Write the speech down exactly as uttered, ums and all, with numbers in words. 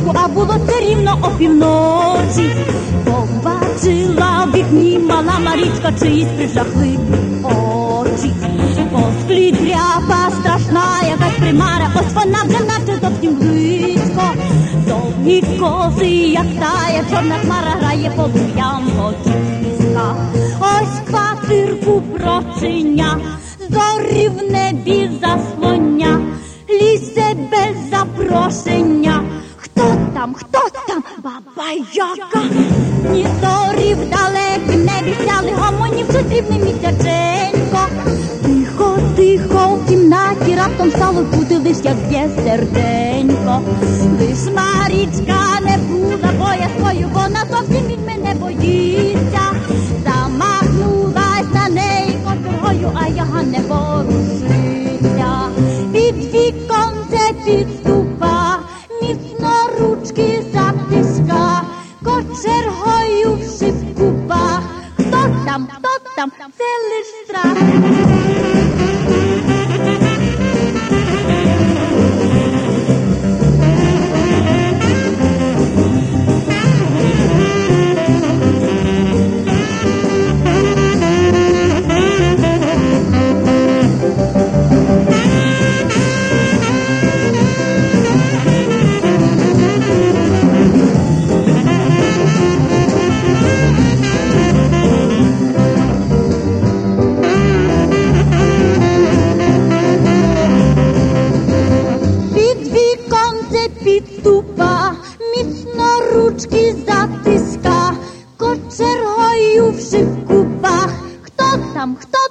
ліжку, а було це рівно опівночі. Побачила в вікні мала Марічка чиїсь прижахливі очі. По склі тряпа страшна, якась примара, ось вона вже наче зовсім близько. Довгі коси, як тая чорна хмара, грає полум'ям очиська. Ось квартирку прочиня, зорі в небі заслоня, лізе без запрошення. Хто там, хто там? Баба Яга. Ні зорі в далекім небі сяли, гомонів щось дрібне місяченько. Тихо, тихо в кімнаті раптом стало чути лиш, як б'є серденько. Лиш Марічка не була боязкою, вона зовсім від мене боїться. Замахнулась на неї косогою, а Яга не ворушиться. Під віконце підступа, міцно ручки затиска, кочергою вшив в купах. Хто там, хто там, це лиш страх. Підступа, міцно ручки затиска, кочергою вшив в купах. Хто там, хто